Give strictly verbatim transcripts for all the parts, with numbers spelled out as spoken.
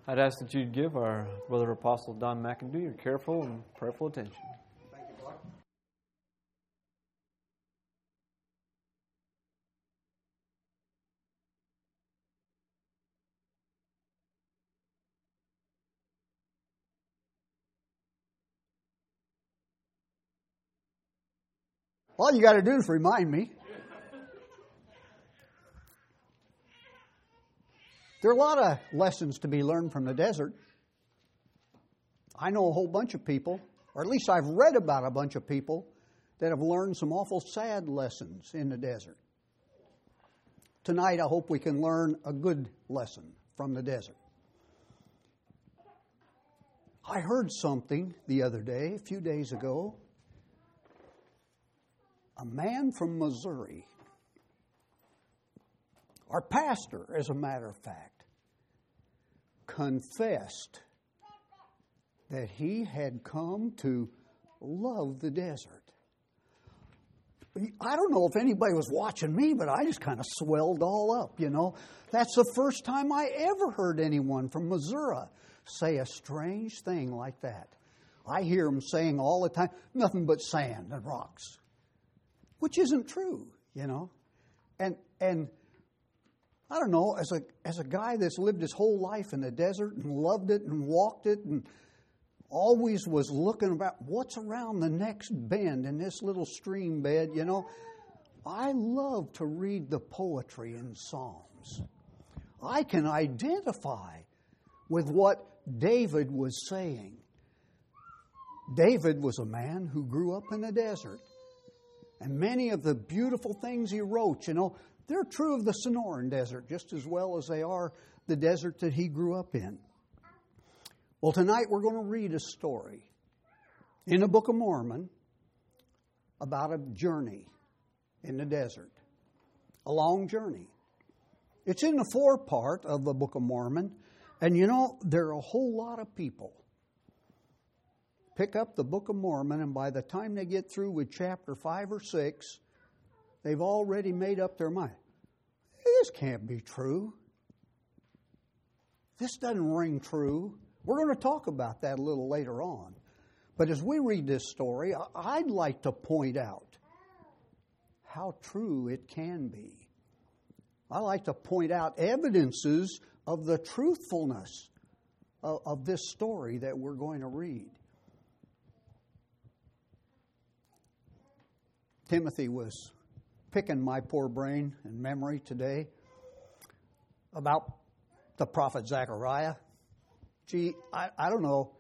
I'd ask that you'd give our brother Apostle Don McIndoe your careful and prayerful attention. Thank you, Clark. All you got to do is remind me. There are a lot of lessons to be learned from the desert. I know a whole bunch of people, or at least I've read about a bunch of people that have learned some awful sad lessons in the desert. Tonight, I hope we can learn a good lesson from the desert. I heard something the other day, a few days ago. A man from Missouri, our pastor, as a matter of fact, confessed that he had come to love the desert. I don't know if anybody was watching me, but I just kind of swelled all up, you know. That's the first time I ever heard anyone from Missouri say a strange thing like that. I hear them saying all the time, nothing but sand and rocks. Which isn't true, you know. And and I don't know, as a as a guy that's lived his whole life in the desert and loved it and walked it and always was looking about what's around the next bend in this little stream bed, you know. I love to read the poetry in Psalms. I can identify with what David was saying. David was a man who grew up in the desert. And many of the beautiful things he wrote, you know, they're true of the Sonoran Desert just as well as they are the desert that he grew up in. Well, tonight we're going to read a story in the Book of Mormon about a journey in the desert, a long journey. It's in the forepart of the Book of Mormon, and you know, there are a whole lot of people pick up the Book of Mormon, and by the time they get through with chapter five or six, they've already made up their mind. This can't be true. This doesn't ring true. We're going to talk about that a little later on. But as we read this story, I'd like to point out how true it can be. I like to point out evidences of the truthfulness of, of this story that we're going to read. Timothy was picking my poor brain and memory today about the prophet Zechariah. Gee, I, I don't know.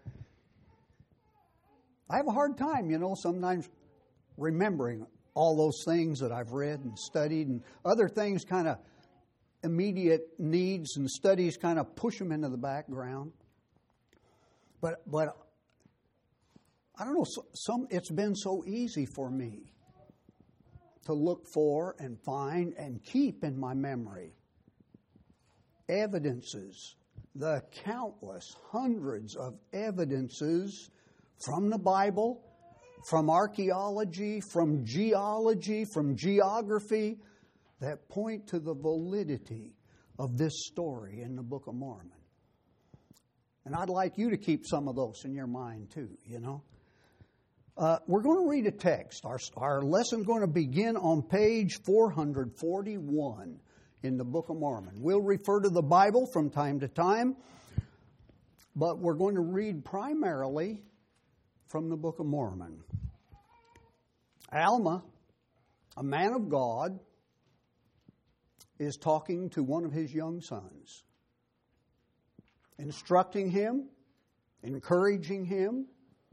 I have a hard time, you know, sometimes remembering all those things that I've read and studied, and other things kind of immediate needs and studies kind of push them into the background. But but I don't know, some it's been so easy for me to look for and find and keep in my memory evidences, the countless hundreds of evidences from the Bible, from archaeology, from geology, from geography, that point to the validity of this story in the Book of Mormon. And I'd like you to keep some of those in your mind too, you know. Uh, we're going to read a text. Our, our lesson's going to begin on page four forty-one in the Book of Mormon. We'll refer to the Bible from time to time, but we're going to read primarily from the Book of Mormon. Alma, a man of God, is talking to one of his young sons, instructing him, encouraging him,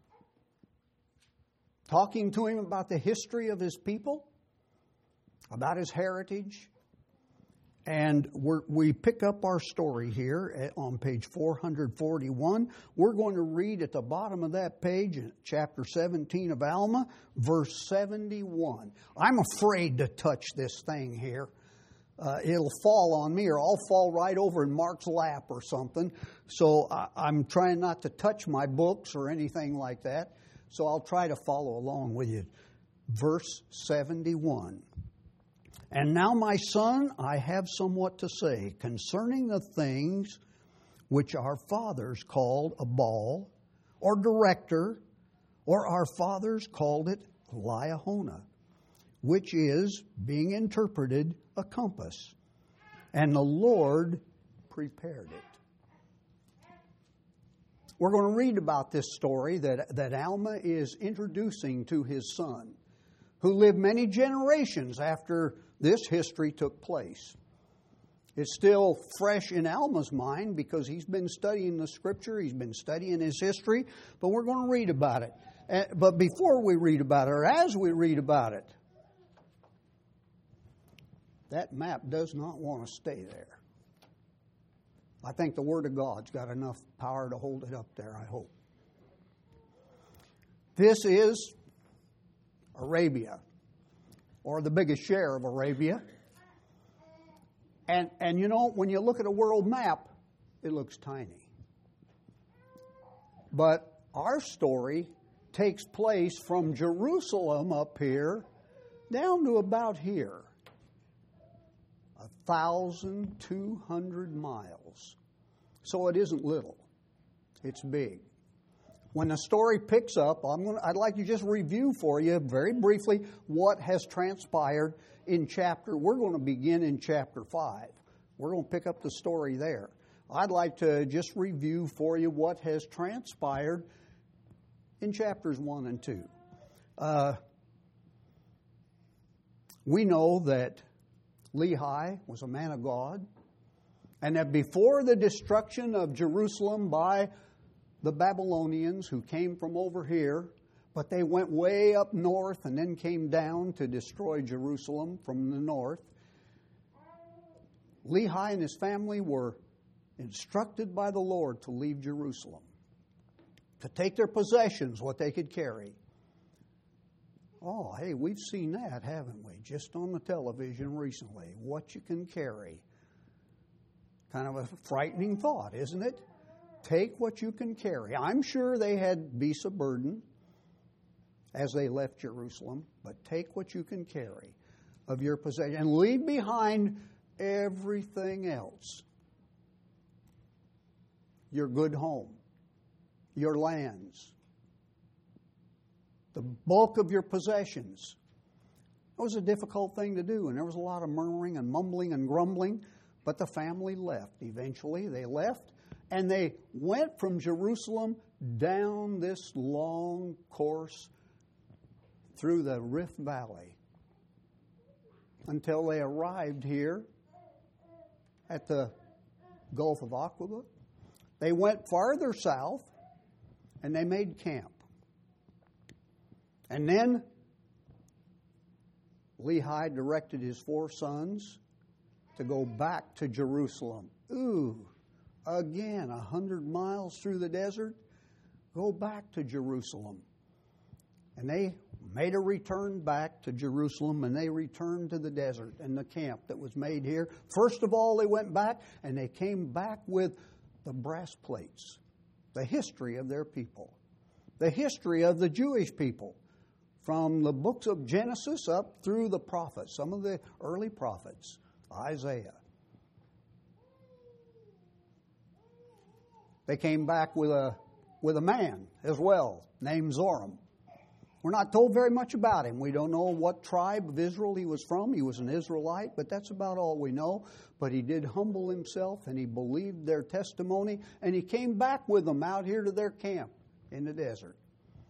talking to him about the history of his people, about his heritage. And we're, we pick up our story here at, on page four forty-one. We're going to read at the bottom of that page, chapter seventeen of Alma, verse seventy-one. I'm afraid to touch this thing here. Uh, it'll fall on me, or I'll fall right over in Mark's lap or something. So I, I'm trying not to touch my books or anything like that. So I'll try to follow along with you. Verse seventy-one. And now, my son, I have somewhat to say concerning the things which our fathers called a ball, or director, or our fathers called it Liahona, which is, being interpreted, a compass. And the Lord prepared it. We're going to read about this story that, that Alma is introducing to his son, who lived many generations after this history took place. It's still fresh in Alma's mind because he's been studying the Scripture, he's been studying his history, but we're going to read about it. Uh, but before we read about it, or as we read about it, that map does not want to stay there. I think the Word of God's got enough power to hold it up there, I hope. This is Arabia, or the biggest share of Arabia. And, and you know, when you look at a world map, it looks tiny. But our story takes place from Jerusalem up here down to about here. one thousand two hundred miles. So it isn't little. It's big. When the story picks up, I'm going to, I'd like to just review for you very briefly what has transpired in chapter. We're going to begin in chapter five. We're going to pick up the story there. I'd like to just review for you what has transpired in chapters one and two. Uh, we know that Lehi was a man of God, and that before the destruction of Jerusalem by the Babylonians who came from over here, but they went way up north and then came down to destroy Jerusalem from the north, Lehi and his family were instructed by the Lord to leave Jerusalem, to take their possessions, what they could carry. Oh, hey, we've seen that, haven't we? Just on the television recently, what you can carry. Kind of a frightening thought, isn't it? Take what you can carry. I'm sure they had beasts of burden as they left Jerusalem, but take what you can carry of your possession and leave behind everything else. Your good home, your lands, the bulk of your possessions. It was a difficult thing to do, and there was a lot of murmuring and mumbling and grumbling, but the family left. Eventually, they left, and they went from Jerusalem down this long course through the Rift Valley until they arrived here at the Gulf of Aqaba. They went farther south, and they made camp. And then Lehi directed his four sons to go back to Jerusalem. Ooh, again, a hundred miles through the desert. Go back to Jerusalem. And they made a return back to Jerusalem, and they returned to the desert and the camp that was made here. First of all, they went back, and they came back with the brass plates, the history of their people, the history of the Jewish people, from the books of Genesis up through the prophets, some of the early prophets, Isaiah. They came back with a with a man as well, named Zoram. We're not told very much about him. We don't know what tribe of Israel he was from. He was an Israelite, but that's about all we know. But he did humble himself, and he believed their testimony, and he came back with them out here to their camp in the desert.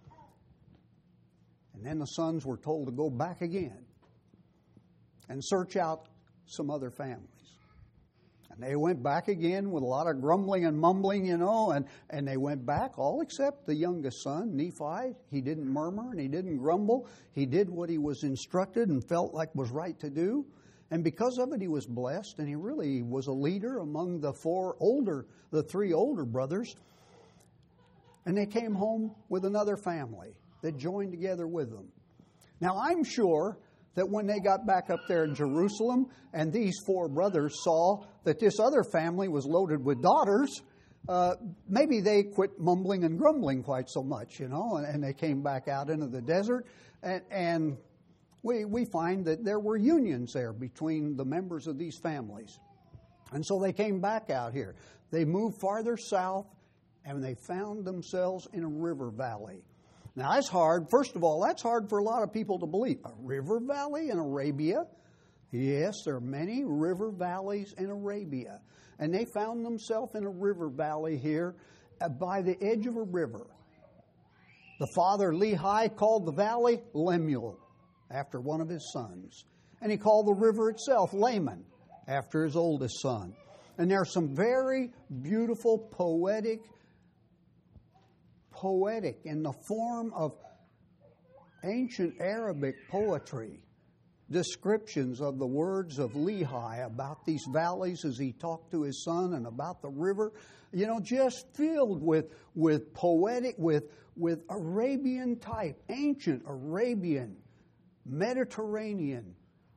And then the sons were told to go back again and search out some other families. And they went back again with a lot of grumbling and mumbling, you know, and, and they went back, all except the youngest son, Nephi. He didn't murmur and he didn't grumble. He did what he was instructed and felt like was right to do. And because of it, he was blessed, and he really was a leader among the four older, the three older brothers. And they came home with another family that joined together with them. Now, I'm sure that when they got back up there in Jerusalem and these four brothers saw that this other family was loaded with daughters, uh, maybe they quit mumbling and grumbling quite so much, you know, and, and they came back out into the desert. And, and we, we find that there were unions there between the members of these families. And so they came back out here. They moved farther south, and they found themselves in a river valley. Now, that's hard. First of all, that's hard for a lot of people to believe. A river valley in Arabia? Yes, there are many river valleys in Arabia. And they found themselves in a river valley here by the edge of a river. The father, Lehi, called the valley Lemuel, after one of his sons. And he called the river itself Laman, after his oldest son. And there are some very beautiful, poetic, poetic in the form of ancient Arabic poetry, descriptions of the words of Lehi about these valleys as he talked to his son and about the river, you know, just filled with, with poetic, with, with Arabian type, ancient Arabian, Mediterranean,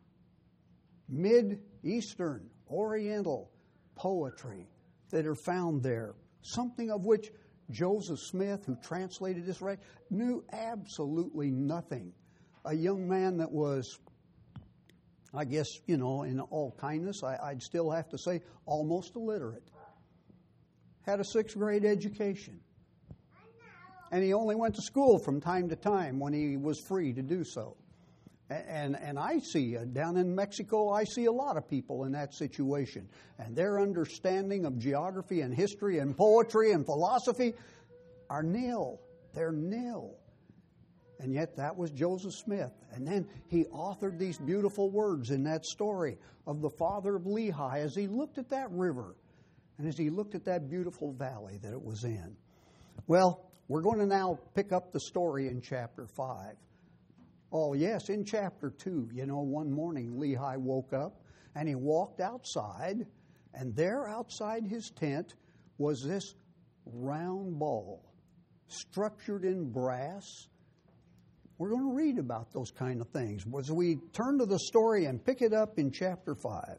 Mid-Eastern, Oriental poetry that are found there, something of which Joseph Smith, who translated this right, knew absolutely nothing. A young man that was, I guess, you know, in all kindness, I, I'd still have to say almost illiterate. Had a sixth grade education. And he only went to school from time to time when he was free to do so. And, and I see, uh, down in Mexico, I see a lot of people in that situation. And their understanding of geography and history and poetry and philosophy are nil. They're nil. And yet that was Joseph Smith. And then he authored these beautiful words in that story of the father of Lehi as he looked at that river and as he looked at that beautiful valley that it was in. Well, we're going to now pick up the story in chapter five. Oh, yes, in chapter two, you know, one morning Lehi woke up and he walked outside, and there outside his tent was this round ball structured in brass. We're going to read about those kind of things as we turn to the story and pick it up in chapter five.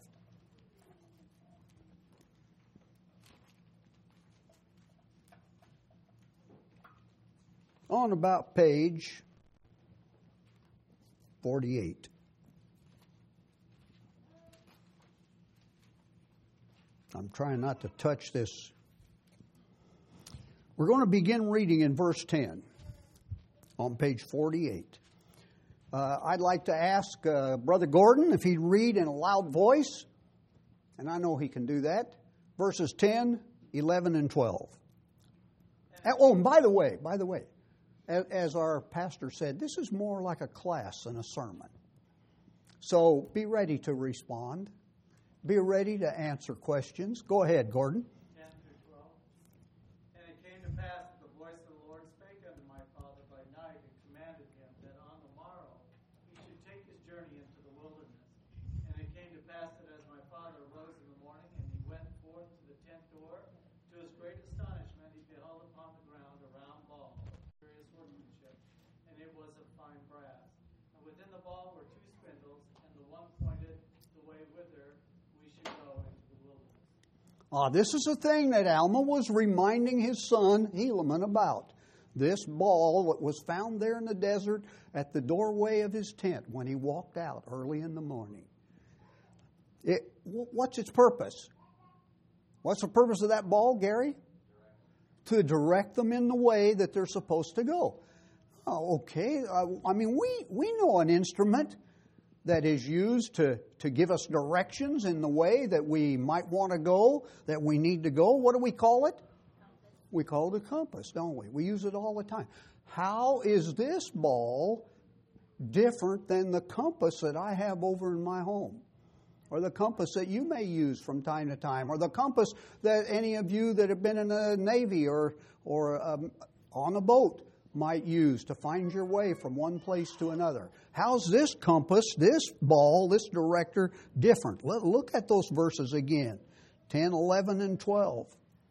On about page forty-eight. I'm trying not to touch this. We're going to begin reading in verse ten on page forty-eight. Uh, I'd like to ask uh, Brother Gordon if he'd read in a loud voice, and I know he can do that, verses ten, eleven, and twelve. And, oh, and by the way, by the way, as our pastor said, this is more like a class than a sermon. So be ready to respond. Be ready to answer questions. Go ahead, Gordon. ten through twelve. And it came to pass that the voice of the Lord spake unto my father by night, and commanded him that on the morrow he should take his journey into the wilderness. And it came to pass that as my father arose in the morning, and he went forth to the tent door, to his great astonishment he beheld upon the ground a round ball, curious workmanship, and it was of fine brass. And within the ball were two spindles, and the one pointed the way whither we should go into the wilderness. Ah, this is a thing that Alma was reminding his son Helaman about. This ball that was found there in the desert at the doorway of his tent when he walked out early in the morning. It, what's its purpose? What's the purpose of that ball, Gary? To direct them in the way that they're supposed to go. Oh, okay. Uh, I mean, we, we know an instrument that is used to, to give us directions in the way that we might want to go, that we need to go. What do we call it? Compass. We call it a compass, don't we? We use it all the time. How is this ball different than the compass that I have over in my home? Or the compass that you may use from time to time, or the compass that any of you that have been in the Navy or or um, on a boat might use to find your way from one place to another. How's this compass, this ball, this director different? Let, look at those verses again, ten, eleven, and twelve.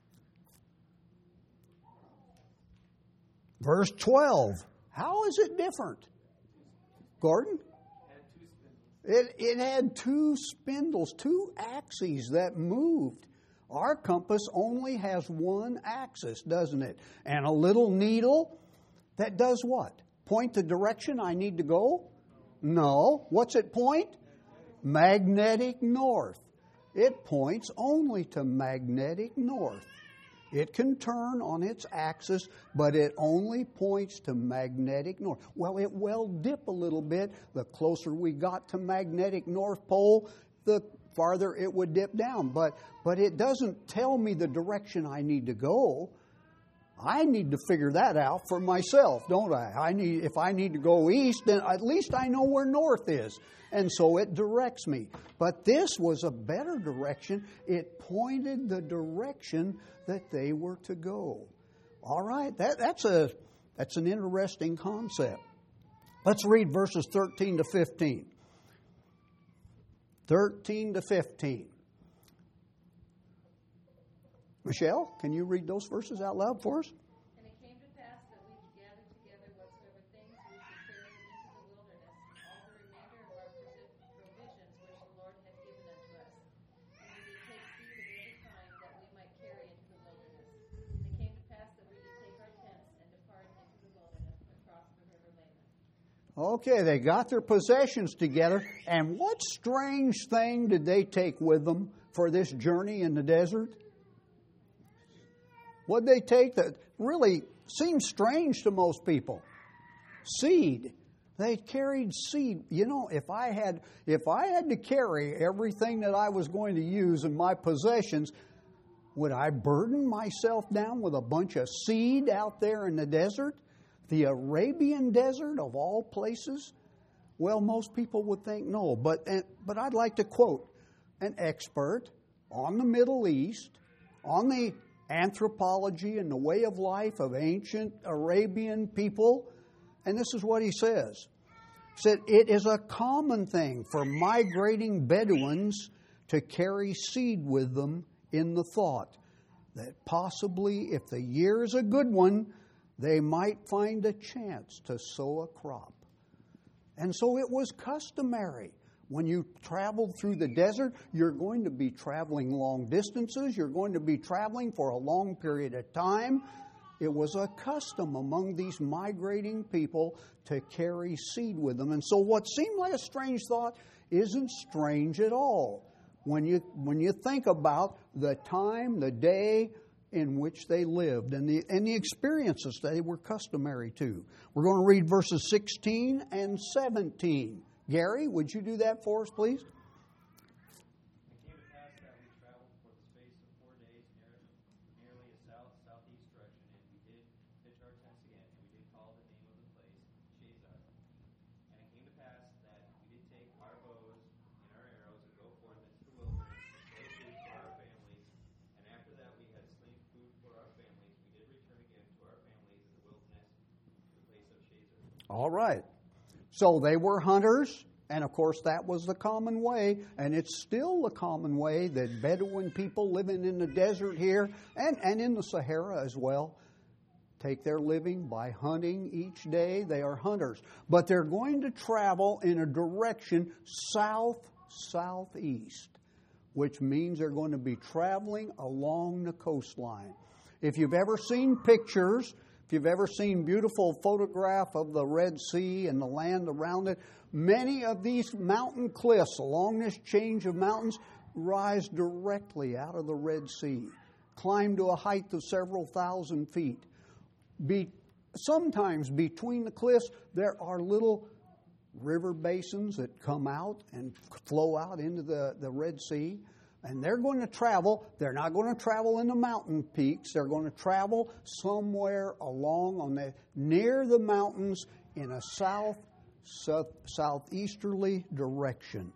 Verse twelve, how is it different? Gordon? It, it had two spindles, two axes that moved. Our compass only has one axis, doesn't it? And a little needle that does what? Point the direction I need to go? No. What's it point? Magnetic north. It points only to magnetic north. It can turn on its axis, but it only points to magnetic north. Well, it will dip a little bit. The closer we got to magnetic north pole, the farther it would dip down. But, but it doesn't tell me the direction I need to go. I need to figure that out for myself, don't I? I need, if I need to go east, then at least I know where north is. And so it directs me. But this was a better direction. It pointed the direction that they were to go. All right, that, that's a that's an interesting concept. Let's read verses thirteen to fifteen. thirteen to fifteen. Michelle, can you read those verses out loud for us? And it came to pass that we gathered together whatsoever things we should carry into the wilderness, all the remainder of our provisions which the Lord had given unto us. And we did take seed of every kind that we might carry into the wilderness. And it came to pass that we did take our tents and depart into the wilderness across the river Laman. Okay, they got their possessions together, and what strange thing did they take with them for this journey in the desert? What did they take that really seems strange to most people? Seed. They carried seed. You know, if I had if I had to carry everything that I was going to use in my possessions, would I burden myself down with a bunch of seed out there in the desert? The Arabian desert of all places? Well, most people would think no. But but I'd like to quote an expert on the Middle East, on the anthropology and the way of life of ancient Arabian people. And this is what he says. He said, it is a common thing for migrating Bedouins to carry seed with them in the thought that possibly if the year is a good one, they might find a chance to sow a crop. And so it was customary. When you traveled through the desert, you're going to be traveling long distances. You're going to be traveling for a long period of time. It was a custom among these migrating people to carry seed with them. And so what seemed like a strange thought isn't strange at all when you when you think about the time, the day in which they lived and the and the experiences they were customary to. We're going to read verses sixteen and seventeen. Gary, would you do that for us, please? It came to pass that we traveled for the space of four days near, nearly a south southeast direction, and we did pitch our tents again, and we did call the name of the place Shazar. And it came to pass that we did take our bows and our arrows and go forth into the wilderness to slay food for our families. And after that we had slain food for our families, we did return again to our families in the wilderness to the place of Shazar. All right. So they were hunters, and of course that was the common way, and it's still the common way that Bedouin people living in the desert here and, and in the Sahara as well take their living by hunting each day. They are hunters. But they're going to travel in a direction south-southeast, which means they're going to be traveling along the coastline. If you've ever seen pictures, if you've ever seen beautiful photograph of the Red Sea and the land around it, many of these mountain cliffs along this change of mountains rise directly out of the Red Sea, climb to a height of several thousand feet. Be, sometimes between the cliffs there are little river basins that come out and flow out into the, the Red Sea. And they're going to travel. They're not going to travel in the mountain peaks. They're going to travel somewhere along on the near the mountains in a south, south southeasterly direction.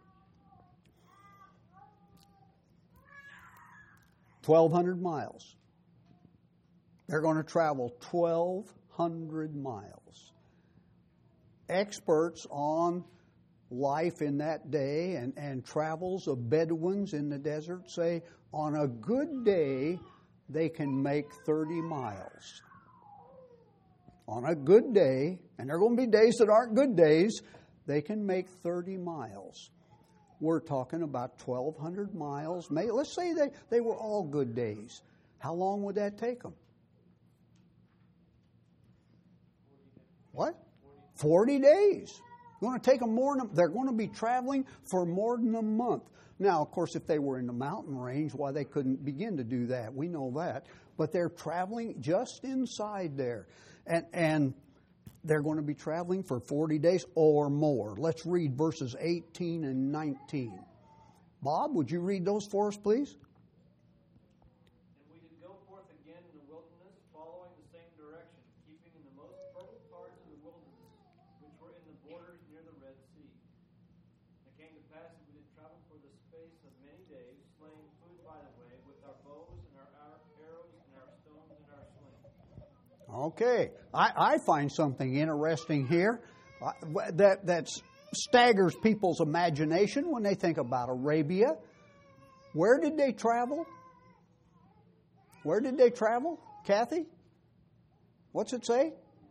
twelve hundred miles. They're going to travel twelve hundred miles. Experts on life in that day and, and travels of Bedouins in the desert say on a good day they can make thirty miles. On a good day, and there are going to be days that aren't good days, they can make thirty miles. We're talking about twelve hundred miles. Let's say they, they were all good days. How long would that take them? What? forty days. Going to take them more than, they're going to be traveling for more than a month. Now, of course, if they were in the mountain range, why, they couldn't begin to do that. We know that. But they're traveling just inside there. And, and they're going to be traveling for forty days or more. Let's read verses eighteen and nineteen. Bob, would you read those for us, please? And we did go forth again in the wilderness, following the same direction, keeping in the most fertile parts of the wilderness, which were in the borders near the Red Sea. And it came to pass that we did travel for the space of many days, slaying food by the way, with our bows and our ar- arrows and our stones and our slings. Okay. I, I find something interesting here uh, that that's staggers people's imagination when they think about Arabia. Where did they travel? Where did they travel, Kathy? What's it say?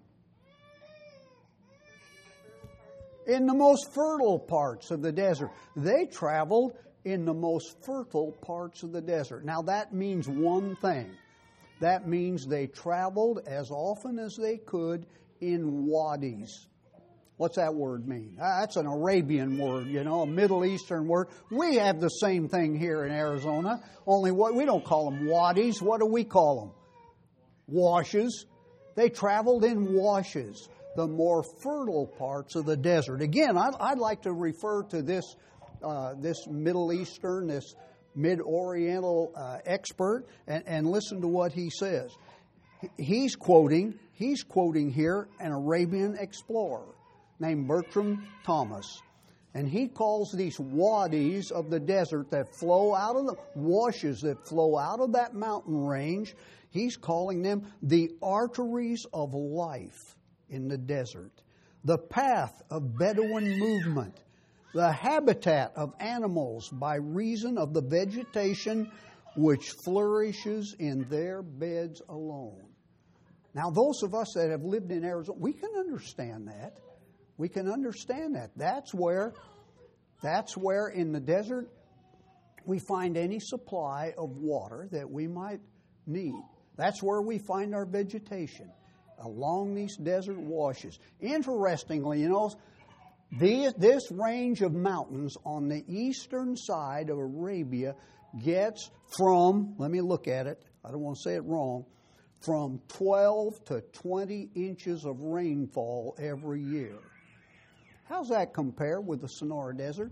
In the most fertile parts of the desert. They traveled in the most fertile parts of the desert. Now that means one thing. That means they traveled as often as they could in wadis. What's that word mean? That's an Arabian word, you know, a Middle Eastern word. We have the same thing here in Arizona, only what we don't call them wadis. What do we call them? Washes. They traveled in washes, the more fertile parts of the desert. Again, I'd, I'd like to refer to this, uh, this Middle Eastern, this Mid-Oriental uh, expert, and, and listen to what he says. He's quoting, he's quoting here an Arabian explorer named Bertram Thomas. And he calls these wadis of the desert that flow out of the washes that flow out of that mountain range, he's calling them the arteries of life in the desert, the path of Bedouin movement, the habitat of animals by reason of the vegetation which flourishes in their beds alone. Now, those of us that have lived in Arizona, we can understand that. We can understand that. That's where, that's where in the desert we find any supply of water that we might need. That's where we find our vegetation, along these desert washes. Interestingly, you know, these, this range of mountains on the eastern side of Arabia gets from, let me look at it, I don't want to say it wrong, from twelve to twenty inches of rainfall every year. How's that compare with the Sonora Desert?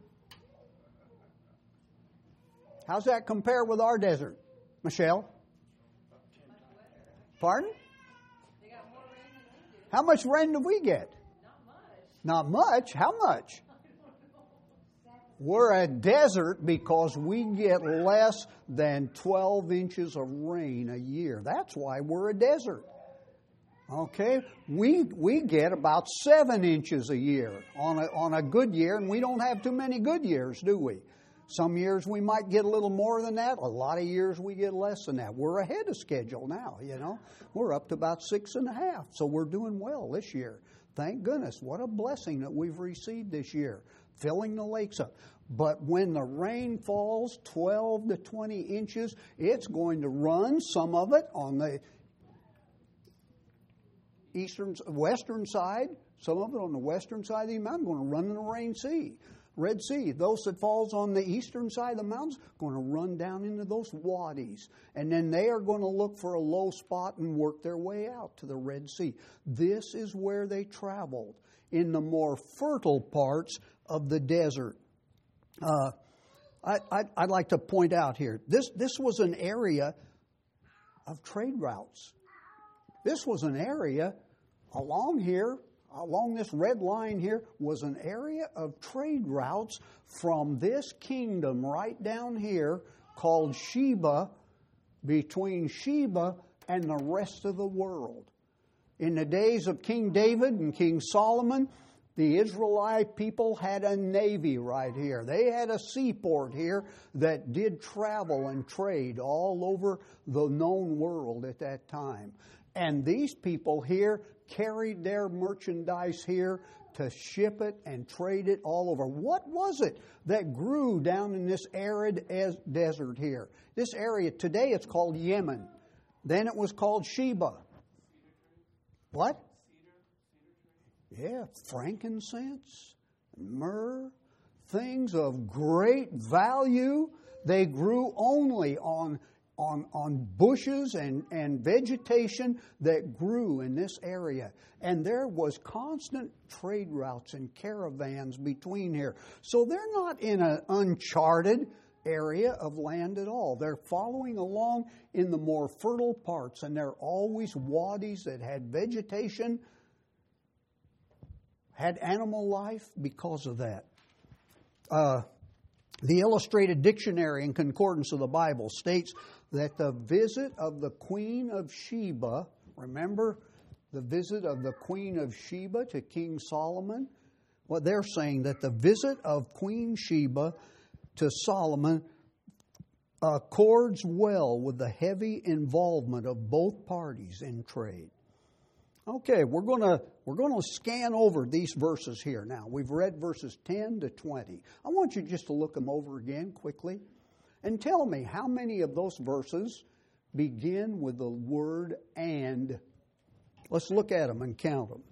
How's that compare with our desert? Michelle? Pardon? They got more rain than we do. How much rain do we get? Not much. Not much. How much? We're a desert because we get less than twelve inches of rain a year. That's why we're a desert. Okay? We we get about seven inches a year on a, on a good year, and we don't have too many good years, do we? Some years we might get a little more than that. A lot of years we get less than that. We're ahead of schedule now, you know. We're up to about six and a half, so we're doing well this year. Thank goodness. What a blessing that we've received this year, filling the lakes up. But when the rain falls twelve to twenty inches, it's going to run some of it on the eastern, western side, some of it on the western side of the mountain, going to run in the rain sea, Red Sea. Those that falls on the eastern side of the mountains going to run down into those wadis. And then they are going to look for a low spot and work their way out to the Red Sea. This is where they traveled, in the more fertile parts of the desert. Uh, I, I, I'd like to point out here, this, this was an area of trade routes. This was an area along here, along this red line here, was an area of trade routes from this kingdom right down here called Sheba, between Sheba and the rest of the world. In the days of King David and King Solomon, the Israelite people had a navy right here. They had a seaport here that did travel and trade all over the known world at that time. And these people here carried their merchandise here to ship it and trade it all over. What was it that grew down in this arid desert here? This area, today it's called Yemen. Then it was called Sheba. What? Yeah, frankincense, myrrh, things of great value. They grew only on, on, on bushes and, and vegetation that grew in this area. And there was constant trade routes and caravans between here. So they're not in an uncharted area of land at all. They're following along in the more fertile parts, and there are always wadis that had vegetation, had animal life because of that. Uh, the Illustrated Dictionary and Concordance of the Bible states that the visit of the Queen of Sheba, remember the visit of the Queen of Sheba to King Solomon? Well, they're saying that the visit of Queen Sheba to Solomon accords well with the heavy involvement of both parties in trade. Okay, we're going to we're going to scan over these verses here now. We've read verses ten to twenty. I want you just to look them over again quickly and tell me how many of those verses begin with the word "and." Let's look at them and count them.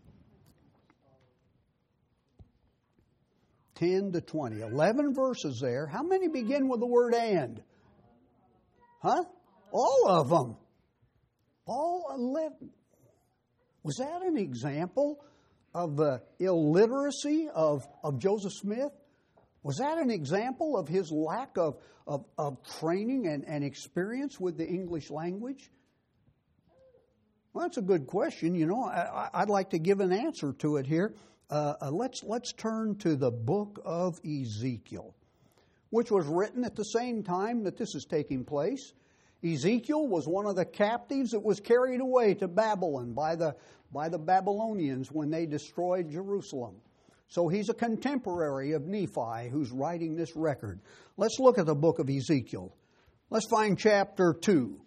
ten to twenty. eleven verses there. How many begin with the word "and"? Huh? All of them. All eleven. Was that an example of the illiteracy of, of Joseph Smith? Was that an example of his lack of, of, of training and, and experience with the English language? Well, that's a good question. You know, I, I'd like to give an answer to it here. Uh, uh, let's let's turn to the book of Ezekiel, which was written at the same time that this is taking place. Ezekiel was one of the captives that was carried away to Babylon by the by the Babylonians when they destroyed Jerusalem. So he's a contemporary of Nephi who's writing this record. Let's look at the book of Ezekiel. Let's find chapter two.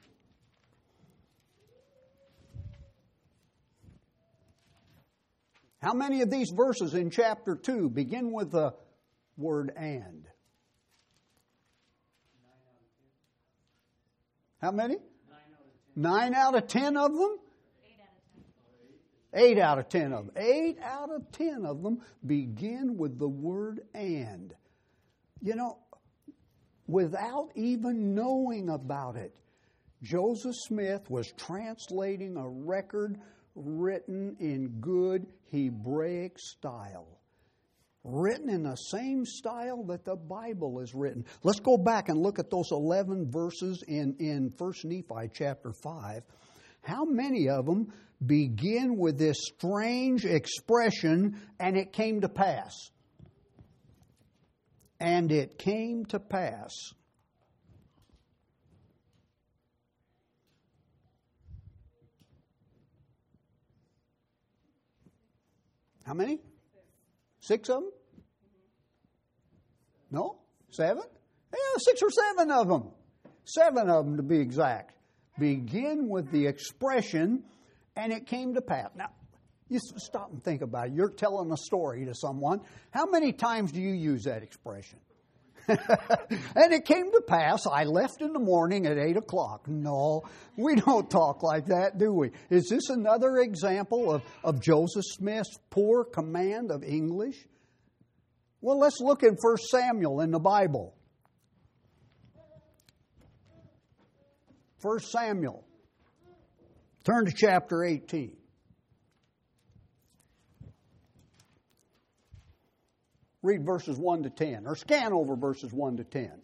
How many of these verses in chapter two begin with the word "and"? How many? Nine out of ten of them? Eight out of ten of them. Eight out of ten of them begin with the word "and." You know, without even knowing about it, Joseph Smith was translating a record written in good Hebraic style. Written in the same style that the Bible is written. Let's go back and look at those eleven verses in, in First Nephi chapter five. How many of them begin with this strange expression, "and it came to pass"? And it came to pass. How many? Six of them? No? Seven? Yeah, six or seven of them. Seven of them to be exact. Begin with the expression, "and it came to pass." Now, you stop and think about it. You're telling a story to someone. How many times do you use that expression? "And it came to pass, I left in the morning at eight o'clock. No, we don't talk like that, do we? Is this another example of, of Joseph Smith's poor command of English? Well, let's look in First Samuel in the Bible. First Samuel. Turn to chapter eighteen. Read verses one to ten, or scan over verses one to ten.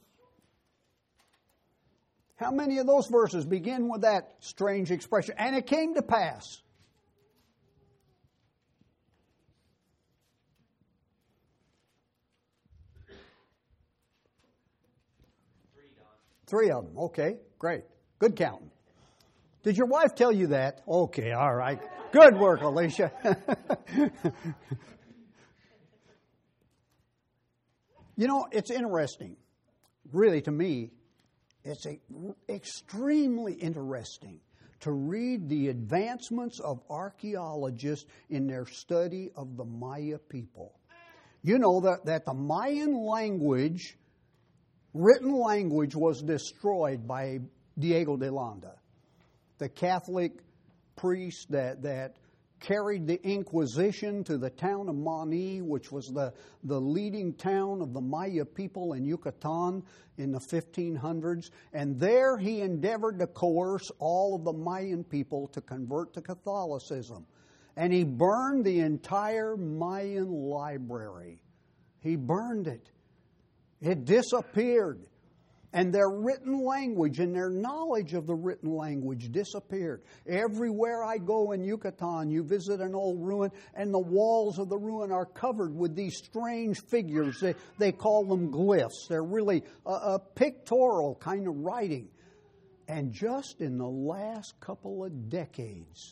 How many of those verses begin with that strange expression, "and it came to pass"? Three, Don. Three of them. Okay, great. Good counting. Did your wife tell you that? Okay, all right. Good work, Alicia. You know, it's interesting. Really, to me, it's a, extremely interesting to read the advancements of archaeologists in their study of the Maya people. You know that, that the Mayan language, written language, was destroyed by Diego de Landa, the Catholic priest that, that carried the Inquisition to the town of Mani, which was the, the leading town of the Maya people in Yucatan in the fifteen hundreds. And there he endeavored to coerce all of the Mayan people to convert to Catholicism. And he burned the entire Mayan library. He burned it. It disappeared. And their written language and their knowledge of the written language disappeared. Everywhere I go in Yucatan, you visit an old ruin, and the walls of the ruin are covered with these strange figures. They, they call them glyphs. They're really a, a pictorial kind of writing. And just in the last couple of decades,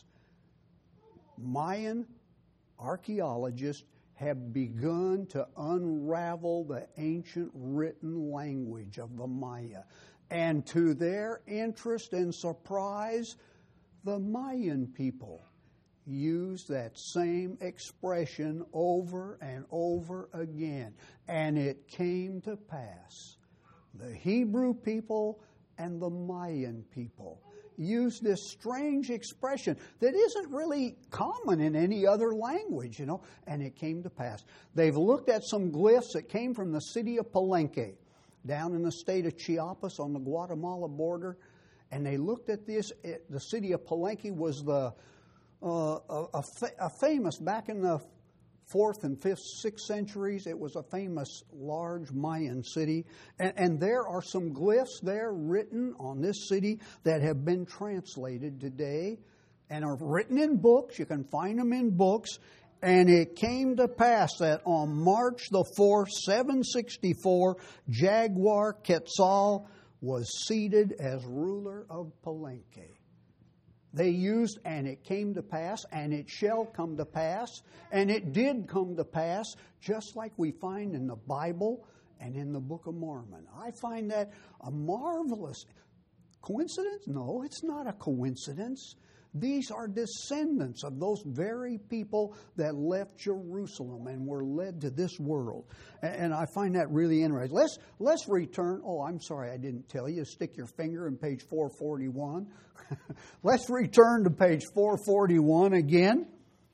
Mayan archaeologists have begun to unravel the ancient written language of the Maya. And to their interest and surprise, the Mayan people use that same expression over and over again. And it came to pass. The Hebrew people and the Mayan people use this strange expression that isn't really common in any other language, you know, and it came to pass. They've looked at some glyphs that came from the city of Palenque, down in the state of Chiapas on the Guatemala border, and they looked at this. It, the city of Palenque was the uh, a, a, fa- a famous, back in the fourth and fifth, sixth centuries, it was a famous large Mayan city. And, and there are some glyphs there written on this city that have been translated today and are written in books. You can find them in books. And it came to pass that on March the fourth, seven sixty-four, Jaguar Quetzal was seated as ruler of Palenque. They used, and it came to pass, and it shall come to pass, and it did come to pass, just like we find in the Bible and in the Book of Mormon. I find that a marvelous coincidence. No, it's not a coincidence. These are descendants of those very people that left Jerusalem and were led to this world. And I find that really interesting. Let's, let's return. Oh, I'm sorry, I didn't tell you. Stick your finger in page four forty-one. Let's return to page four forty-one again.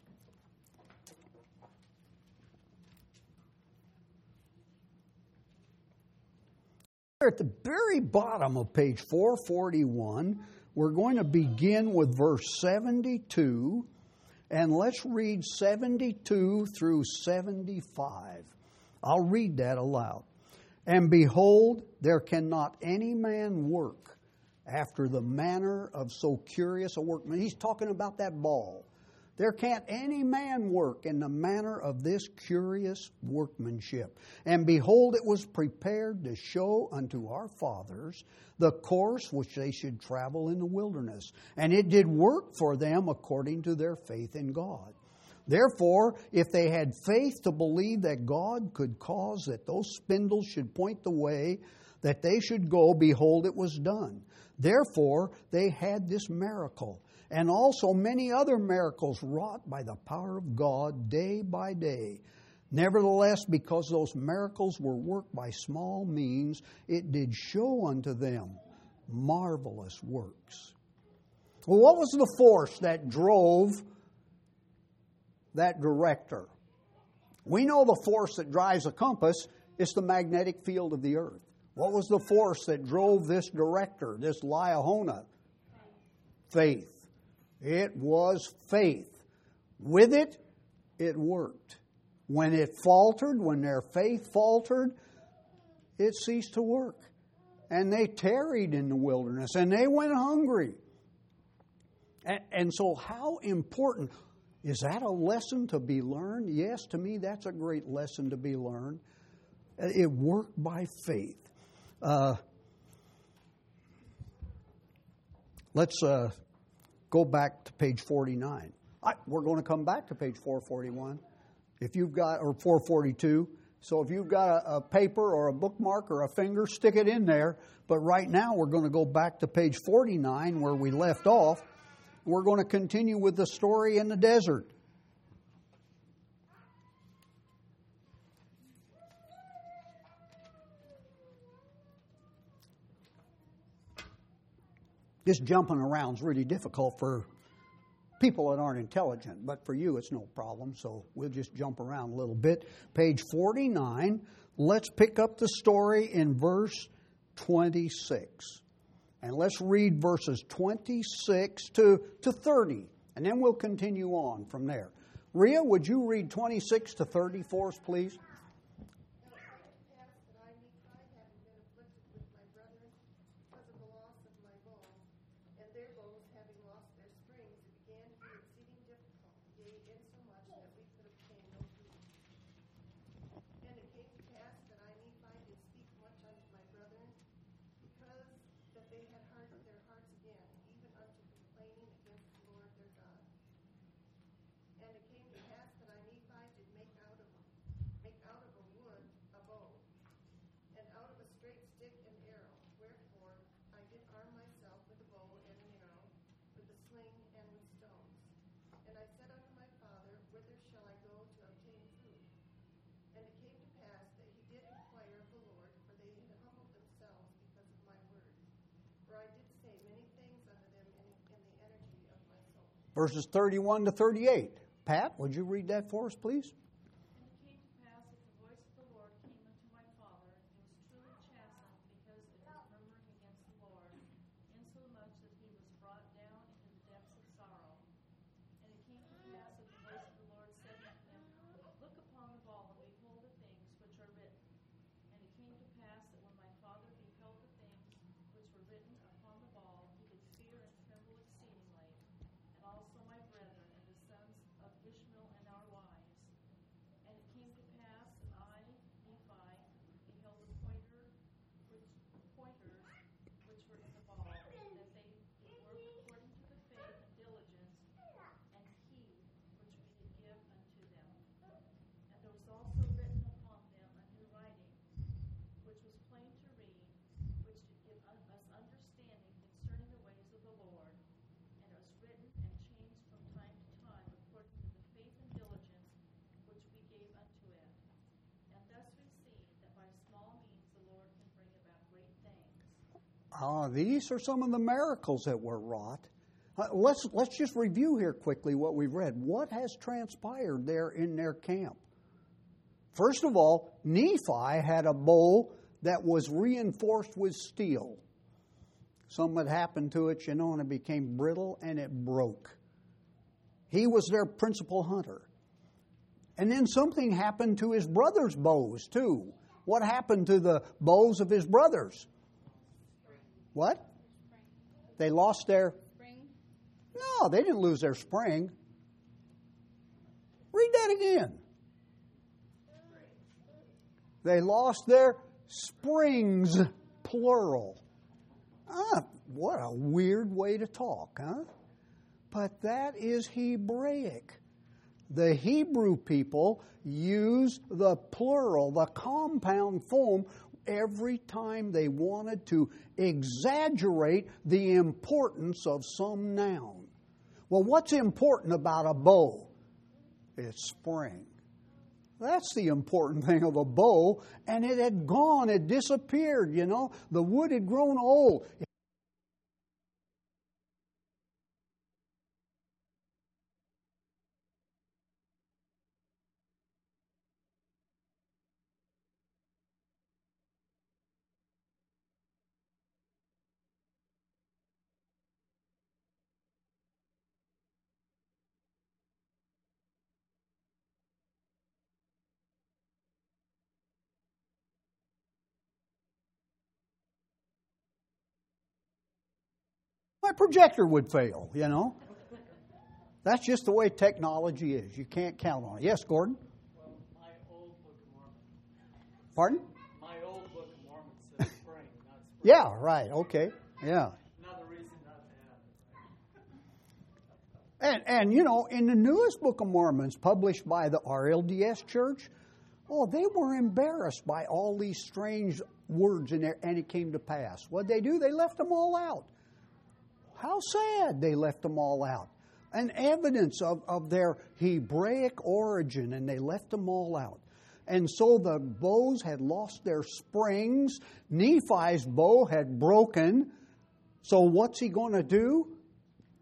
At the very bottom of page four forty-one, we're going to begin with verse seventy-two, and let's read seventy-two through seventy-five. I'll read that aloud. And behold, there cannot any man work after the manner of so curious a workman. He's talking about that ball. There can't any man work in the manner of this curious workmanship. And behold, it was prepared to show unto our fathers the course which they should travel in the wilderness. And it did work for them according to their faith in God. Therefore, if they had faith to believe that God could cause that those spindles should point the way that they should go, behold, it was done. Therefore, they had this miracle, and also many other miracles wrought by the power of God day by day. Nevertheless, because those miracles were worked by small means, it did show unto them marvelous works. Well, what was the force that drove that director? We know the force that drives a compass is the magnetic field of the earth. What was the force that drove this director, this Liahona? Faith. It was faith. With it, it worked. When it faltered, when their faith faltered, it ceased to work. And they tarried in the wilderness, and they went hungry. And, and so how important, is that a lesson to be learned? Yes, to me that's a great lesson to be learned. It worked by faith. Uh, let's uh, go back to page forty-nine. I, we're going to come back to page four forty-one. If you've got, or four forty-two. So if you've got a, a paper or a bookmark or a finger, stick it in there. But right now we're going to go back to page forty-nine where we left off. We're going to continue with the story in the desert. This jumping around is really difficult for people that aren't intelligent, but for you it's no problem, so we'll just jump around a little bit. Page forty-nine, let's pick up the story in verse twenty-six. And let's read verses twenty-six to, to thirty, and then we'll continue on from there. Rhea, would you read twenty-six to thirty for us, please? Verses thirty-one to thirty-eight. Pat, would you read that for us, please? And it came to pass that the voice of the Lord came unto my father, and was truly chastened because of his murmuring against the Lord, insomuch that he was brought down into the depths of sorrow. And it came to pass that the voice of the Lord said unto him, Look upon the ball, and behold the things which are written. And it came to pass that when my father beheld the things which were written upon the ball, he did fear and tremble exceedingly, and also my brethren and the sons of Ishmael and our wives. And it came to pass that I, Nephi, beheld the pointer, which, pointers which were in the ball, that they did work according to the faith and diligence, and heed which we did give unto them. And there was also written upon them a new writing, which was plain to read, which did give us understanding concerning the ways of the Lord. And it was written and changed from time to time according to the faith and diligence which we gave unto it. And thus we see that by small means the Lord can bring about great things. Ah, these are some of the miracles that were wrought. Uh, let's let's just review here quickly what we've read. What has transpired there in their camp? First of all, Nephi had a bow that was reinforced with steel. Something had happened to it, you know, and it became brittle and it broke. He was their principal hunter. And then something happened to his brother's bows, too. What happened to the bows of his brothers? What? They lost their... Spring. No, they didn't lose their spring. Read that again. They lost their springs, plural. Ah, what a weird way to talk, huh? But that is Hebraic. The Hebrew people use the plural, the compound form, every time they wanted to exaggerate the importance of some noun. Well, what's important about a bow? It's spring. That's the important thing of a bow, and it had gone, it disappeared, you know. The wood had grown old. My projector would fail, you know. That's just the way technology is. You can't count on it. Yes, Gordon? Well, my old Book of Mormon. Pardon? My old Book of Mormon says spring, not spring. Yeah, right. Okay. Yeah. Another reason not to have it. Right? And, and, you know, in the newest Book of Mormons published by the R L D S Church, oh, they were embarrassed by all these strange words in there, and it came to pass. What'd they do? They left them all out. How sad they left them all out. An evidence of, of their Hebraic origin, and they left them all out. And so the bows had lost their springs. Nephi's bow had broken. So what's he going to do?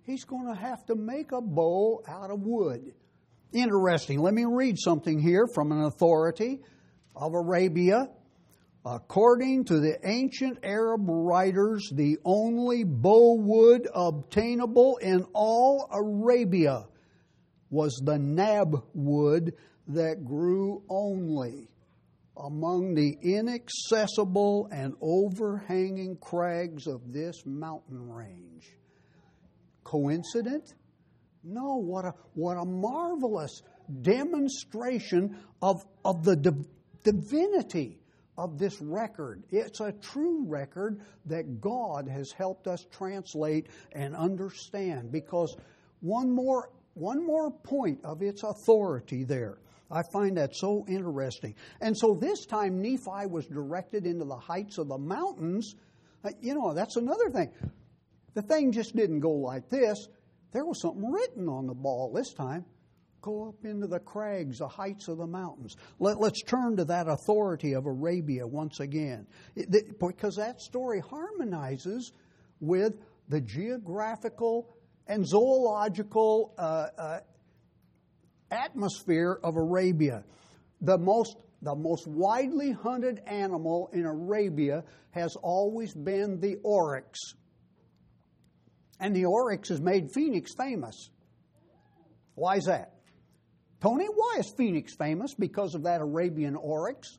he's going to have to make a bow out of wood. Interesting. Let me read something here from an authority of Arabia. According to the ancient Arab writers, the only bow wood obtainable in all Arabia was the nab wood that grew only among the inaccessible and overhanging crags of this mountain range. Coincident? No, what a what a marvelous demonstration of, of the div- divinity of this record. It's a true record that God has helped us translate and understand, because one more one more point of its authority there. I find that so interesting. And so this time Nephi was directed into the heights of the mountains. Uh, you know, that's another thing. The thing just didn't go like this. There was something written on the ball this time. Go up into the crags, the heights of the mountains. Let, let's turn to that authority of Arabia once again. It, th- because that story harmonizes with the geographical and zoological uh, uh, atmosphere of Arabia. The most, the most widely hunted animal in Arabia has always been the oryx. And the oryx has made Phoenix famous. Why is that? Tony, why is Phoenix famous? Because of that Arabian oryx?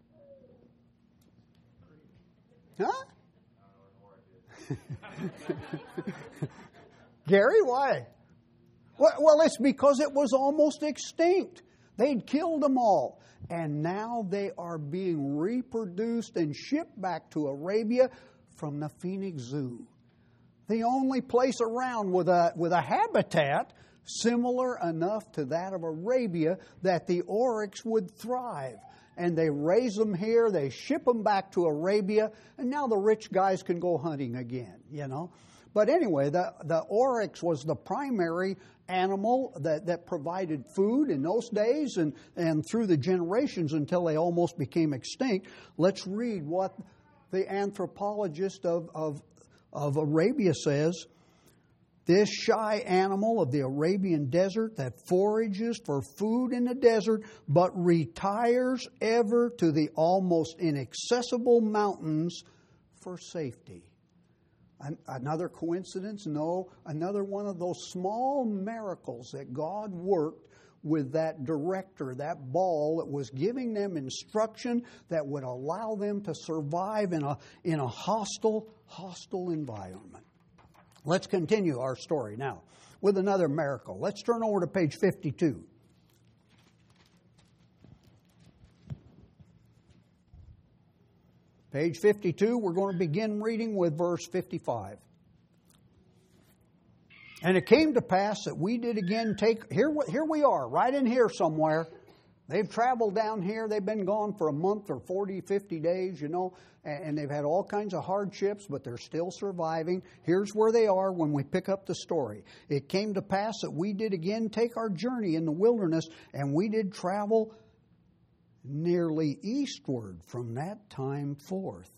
Huh? Gary, why? Well, it's because it was almost extinct. They'd killed them all. And now they are being reproduced and shipped back to Arabia from the Phoenix Zoo. The only place around with a with a habitat similar enough to that of Arabia that the oryx would thrive. And they raise them here, they ship them back to Arabia, and now the rich guys can go hunting again, you know. But anyway, the, the oryx was the primary animal that, that provided food in those days and, and through the generations until they almost became extinct. Let's read what the anthropologist of, of, of Arabia says. This shy animal of the Arabian desert that forages for food in the desert but retires ever to the almost inaccessible mountains for safety. Another coincidence? No. Another one of those small miracles that God worked with that director, that ball that was giving them instruction that would allow them to survive in a, in a hostile, hostile environment. Let's continue our story now with another miracle. Let's turn over to page fifty-two. Page fifty-two, we're going to begin reading with verse fifty-five. And it came to pass that we did again take, here, here we are, right in here somewhere. They've traveled down here. They've been gone for a month or forty, fifty days, you know, and they've had all kinds of hardships, but they're still surviving. Here's where they are when we pick up the story. It came to pass that we did again take our journey in the wilderness, and we did travel nearly eastward from that time forth.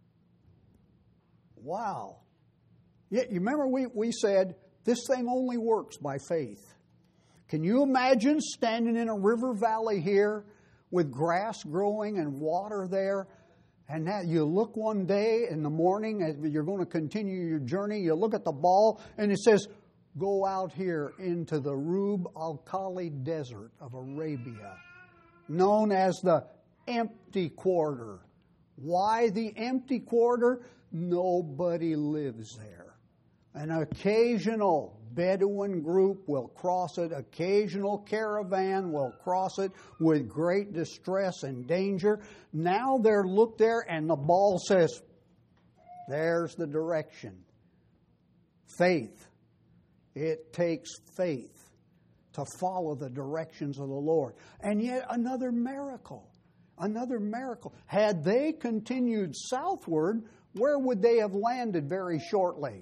Wow. Yeah, you remember we, we said this thing only works by faith. Can you imagine standing in a river valley here with grass growing and water there? And now you look one day in the morning as you're going to continue your journey, you look at the ball and it says, go out here into the Rub al-Khali desert of Arabia, known as the empty quarter. Why the empty quarter? Nobody lives there. An occasional Bedouin group will cross it. Occasional caravan will cross it with great distress and danger. Now they're looked there and the ball says, there's the direction. Faith. It takes faith to follow the directions of the Lord. And yet another miracle. Another miracle. Had they continued southward, where would they have landed very shortly?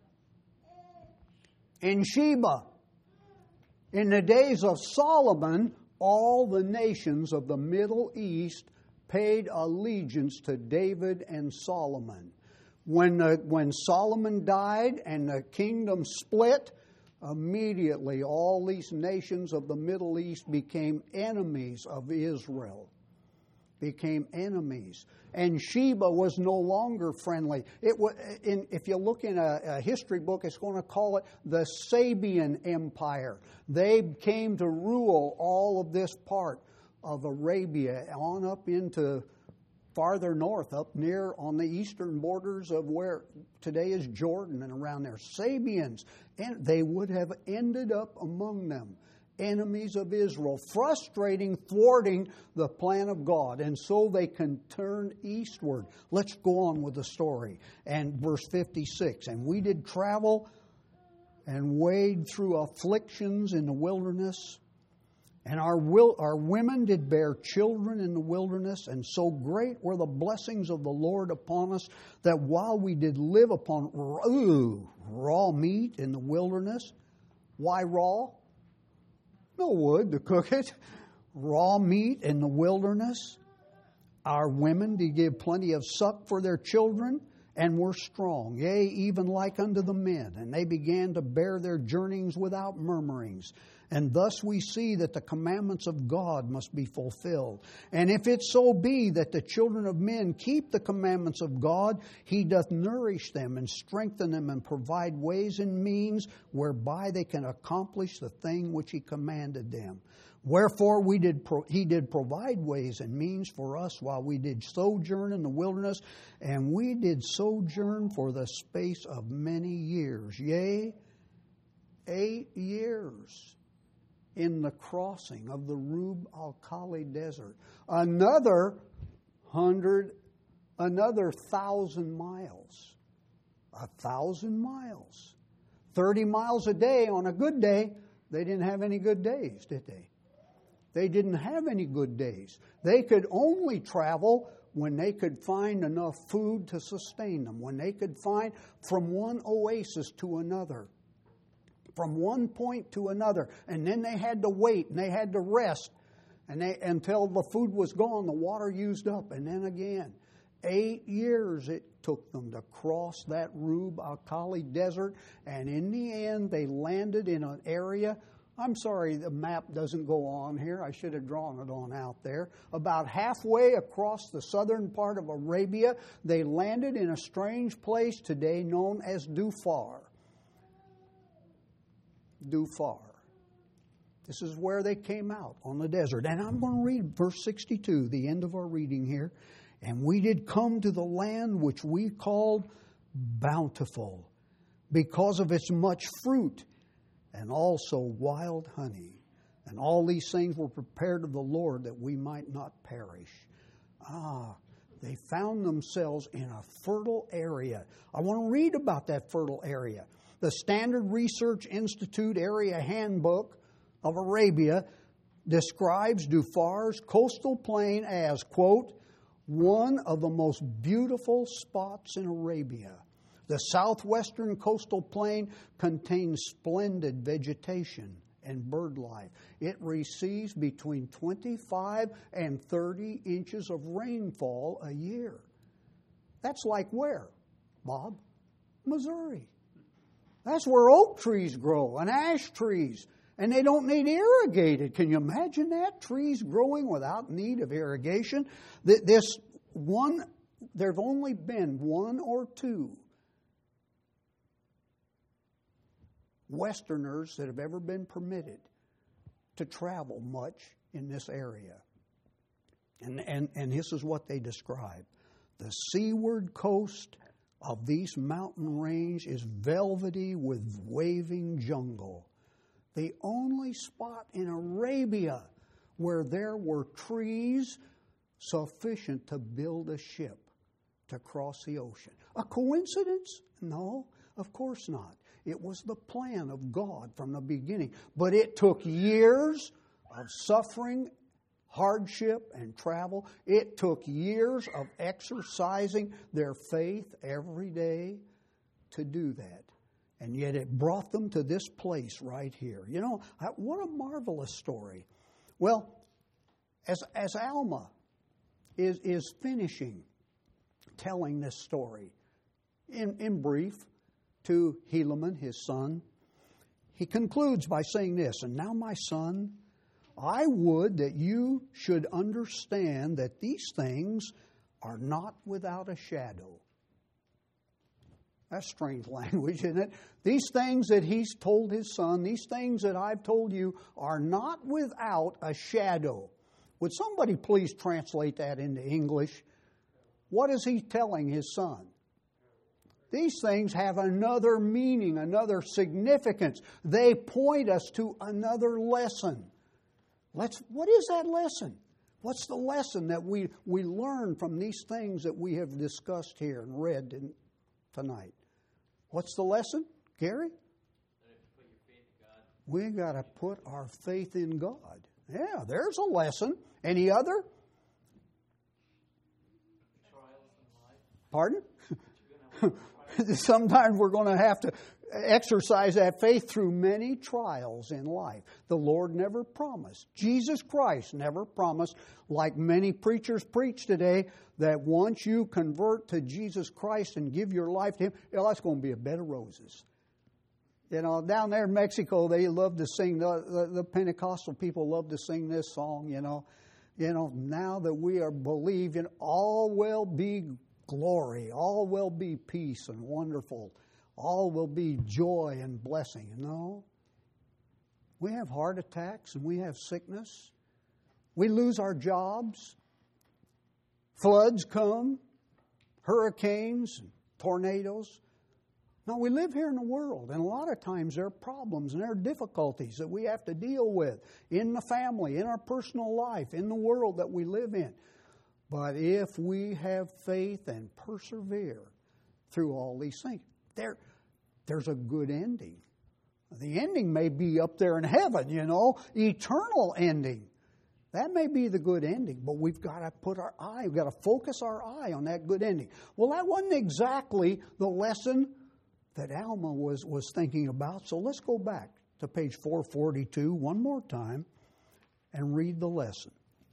In Sheba. In the days of Solomon, all the nations of the Middle East paid allegiance to David and Solomon. When, uh, when Solomon died and the kingdom split, immediately all these nations of the Middle East became enemies of Israel. Became enemies. And Sheba was no longer friendly. It was, in, if you look in a, a history book, it's going to call it the Sabian Empire. They came to rule all of this part of Arabia on up into farther north, up near on the eastern borders of where today is Jordan and around there. Sabians, and they would have ended up among them, enemies of Israel, frustrating, thwarting the plan of God. And so they can turn eastward. Let's go on with the story. And verse fifty-six, and we did travel and wade through afflictions in the wilderness. And our will, our women did bear children in the wilderness, and so great were the blessings of the Lord upon us, that while we did live upon ooh, raw meat in the wilderness. Why raw? No wood to cook it. Raw meat in the wilderness. Our women did give plenty of suck for their children, and were strong, yea, even like unto the men. And they began to bear their journeyings without murmurings. And thus we see that the commandments of God must be fulfilled. And if it so be that the children of men keep the commandments of God, He doth nourish them and strengthen them and provide ways and means whereby they can accomplish the thing which He commanded them. Wherefore we did pro- He did provide ways and means for us while we did sojourn in the wilderness, and we did sojourn for the space of many years, yea, eight years. In the crossing of the Rub al-Khali desert. Another hundred, another thousand miles. A thousand miles. Thirty miles a day on a good day. They didn't have any good days, did they? They didn't have any good days. They could only travel when they could find enough food to sustain them. When they could find from one oasis to another. From one point to another, and then they had to wait and they had to rest, and they until the food was gone, the water used up, and then again, eight years it took them to cross that Rub al-Khali desert, and in the end, they landed in an area. I'm sorry, the map doesn't go on here. I should have drawn it on out there. About halfway across the southern part of Arabia, they landed in a strange place today known as Dhofar. Dhofar. This is where they came out on the desert. And I'm going to read verse sixty-two, the end of our reading here. And we did come to the land which we called Bountiful, because of its much fruit, and also wild honey. And all these things were prepared of the Lord, that we might not perish. Ah, they found themselves in a fertile area. I want to read about that fertile area. The Standard Research Institute Area Handbook of Arabia describes Dhofar's coastal plain as, quote, one of the most beautiful spots in Arabia. The southwestern coastal plain contains splendid vegetation and bird life. It receives between twenty-five and thirty inches of rainfall a year. That's like where, Bob? Missouri. That's where oak trees grow and ash trees, and they don't need irrigated. Can you imagine that? Trees growing without need of irrigation. This one, there have only been one or two Westerners that have ever been permitted to travel much in this area. And, and, and this is what they describe. The seaward coast of these mountain range is velvety with waving jungle. The only spot in Arabia where there were trees sufficient to build a ship to cross the ocean. A coincidence? No, of course not. It was the plan of God from the beginning. But it took years of suffering, hardship, and travel. It took years of exercising their faith every day to do that. And yet it brought them to this place right here. You know, what a marvelous story. Well, as, as Alma is, is finishing telling this story, in, in brief, to Helaman, his son. He concludes by saying this, "And now, my son, I would that you should understand that these things are not without a shadow." That's strange language, isn't it? These things that he's told his son, these things that I've told you, are not without a shadow. Would somebody please translate that into English? What is he telling his son? These things have another meaning, another significance. They point us to another lesson. Let's, what is that lesson? What's the lesson that we, we learn from these things that we have discussed here and read in, tonight? What's the lesson, Gary? We got to put our faith in God. Yeah, there's a lesson. Any other? Pardon? Sometimes we're going to have to exercise that faith through many trials in life. The Lord never promised. Jesus Christ never promised, like many preachers preach today, that once you convert to Jesus Christ and give your life to Him, you know, that's going to be a bed of roses. You know, down there in Mexico, they love to sing, the, the, the Pentecostal people love to sing this song, you know. You know, now that we are believing, all will be glory, all will be peace and wonderful, all will be joy and blessing. No. We have heart attacks and we have sickness. We lose our jobs. Floods come, hurricanes, tornadoes. No, we live here in the world, and a lot of times there are problems and there are difficulties that we have to deal with in the family, in our personal life, in the world that we live in. But if we have faith and persevere through all these things, there, there's a good ending. The ending may be up there in heaven, you know, eternal ending. That may be the good ending, but we've got to put our eye, we've got to focus our eye on that good ending. Well, that wasn't exactly the lesson that Alma was, was thinking about. So let's go back to page four forty-two one more time and read the lesson.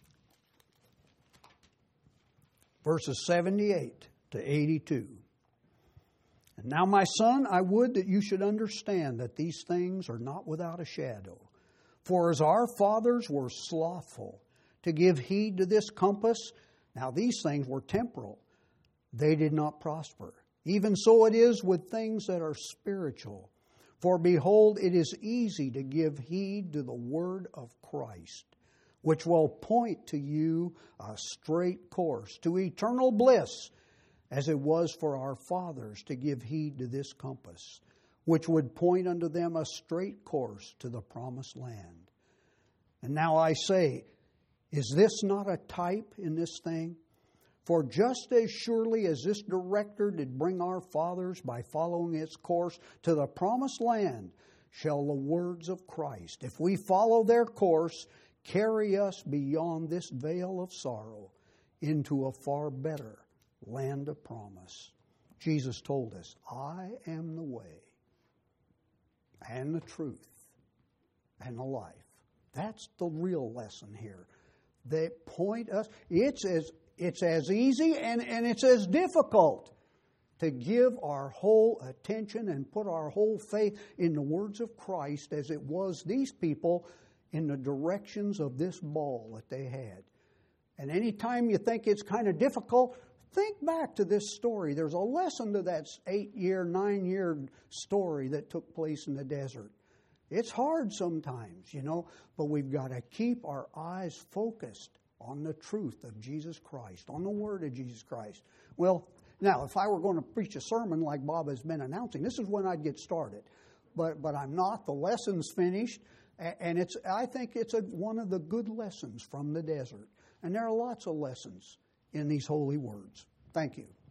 Verses seventy-eight to eighty-two. "And now, my son, I would that you should understand that these things are not without a shadow. For as our fathers were slothful to give heed to this compass, now these things were temporal. They did not prosper. Even so it is with things that are spiritual. For behold, it is easy to give heed to the word of Christ, which will point to you a straight course to eternal bliss, as it was for our fathers to give heed to this compass, which would point unto them a straight course to the promised land. And now I say, is this not a type in this thing? For just as surely as this director did bring our fathers by following its course to the promised land, shall the words of Christ, if we follow their course, carry us beyond this vale of sorrow into a far better land of promise. Jesus told us, I am the way and the truth and the life. That's the real lesson here. They point us, it's as it's as easy and, and it's as difficult to give our whole attention and put our whole faith in the words of Christ as it was these people in the directions of this ball that they had. And anytime you think it's kind of difficult, think back to this story. There's a lesson to that eight-year, nine-year story that took place in the desert. It's hard sometimes, you know, but we've got to keep our eyes focused on the truth of Jesus Christ, on the Word of Jesus Christ. Well, now, if I were going to preach a sermon like Bob has been announcing, this is when I'd get started. But but I'm not. The lesson's finished, and it's I think it's a, one of the good lessons from the desert. And there are lots of lessons in these holy words. Thank you.